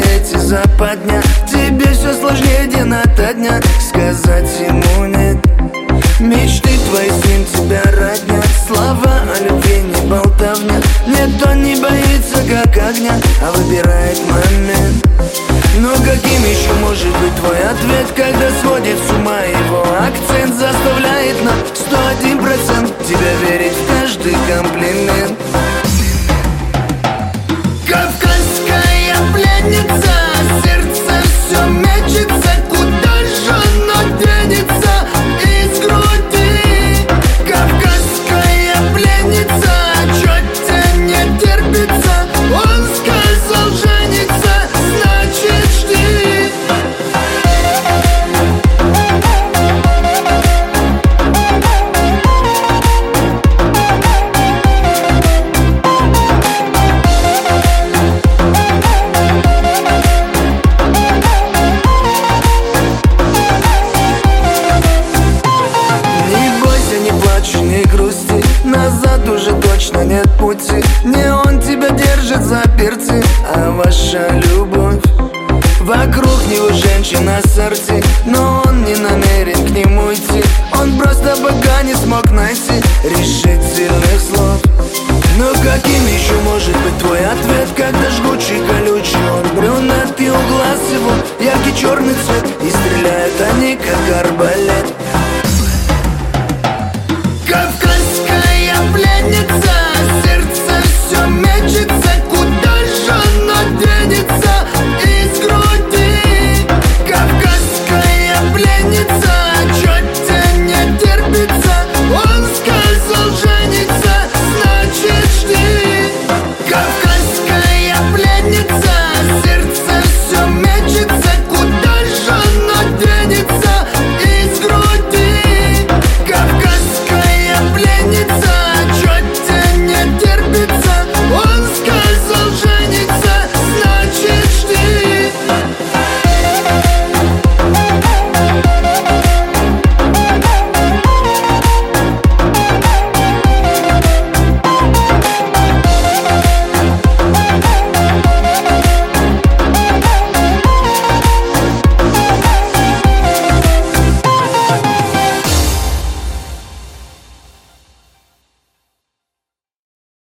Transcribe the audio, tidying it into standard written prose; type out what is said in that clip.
эти западня. Тебе все сложнее день ото дня. Сказать ему нет. Мечты твои с ним тебя роднят. Слова о любви не болтовня. Нет, он не боится как огня, а выбирает момент. Но каким еще может быть твой ответ, когда сводит с ума его акцент? Заставляет на 101% тебя верить в каждый комплимент. Кавказская пленница, сердце все мечется. Куда же оно денется из груди? Кавказская пленница, чё тебе не терпится? Он сказал жениться, значит жди. Не грусти, назад уже точно нет пути. Не он тебя держит за перцы, а ваша любовь. Вокруг него женщина сорти, но он не намерен к нему идти. Он просто пока не смог найти решительных слов. Но каким еще может быть твой ответ, когда жгучий, колючий он брюнет, и у глаз его яркий черный цвет, и стреляют они как арбалет.